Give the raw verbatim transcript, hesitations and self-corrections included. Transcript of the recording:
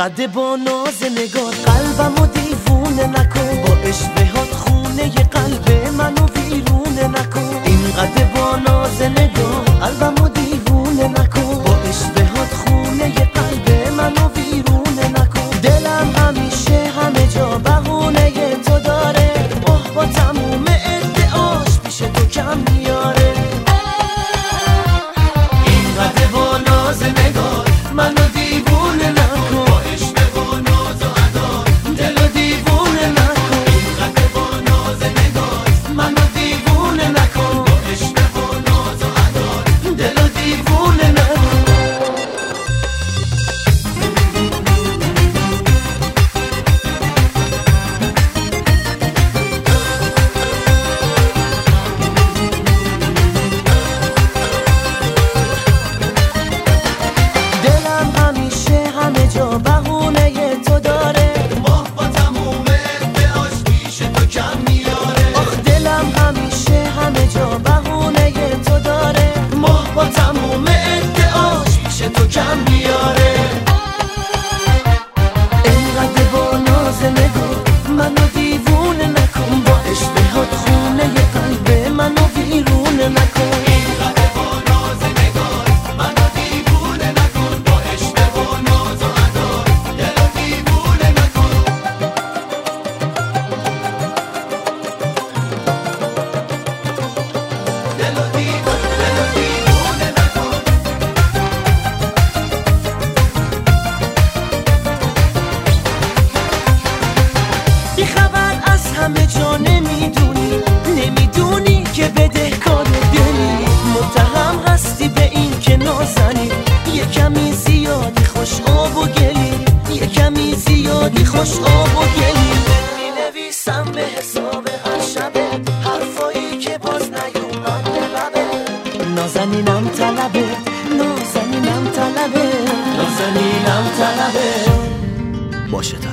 اینقدر با ناز نگار قلبمو دیوونه نکن، با اشتهات خونه ی قلب منو ویرونه نکن. اینقدر با ناز نگار قلبمو دیوونه نکن، با اشتهات خونه ی قلب منو ویرونه نکن. دلم همیشه همه جا بهونه ی تو داره، اوه با تموم ادعاش پیش تو کم میاره. اینقدر با ناز نگار منو دیوونه نکن، با عشق و ناز و ادا دلو دیوونه نکن. اینقدر با ناز نگار منو دیوونه نکن، با عشق و ناز و ادا دلو دیوونه نکن. بهونه ی تو داره، ماه با تموم ادعاش پیش تو کم میاره. آخ دلم همیشه همه جا بهونه ی تو داره، ماه با تموم ادعاش پیش تو کم میاره. اینقدر با ناز نگار منو دیوونه نکن، با اشتهات خونه ی قلب منو ویرونه نکن. همه جا نمیدونی نمیدونی که بدهکار دلی، متهم هستی به این که نازنی یه کمی زیادی خوش آب و گلی، یه کمی زیادی خوش آب و گلی. مینویسم به حساب هر شبه حرفایی که باز نیومد به لبه. نازنینم طلبه، نازنینم طلبه، نازنینم طلبه. باشه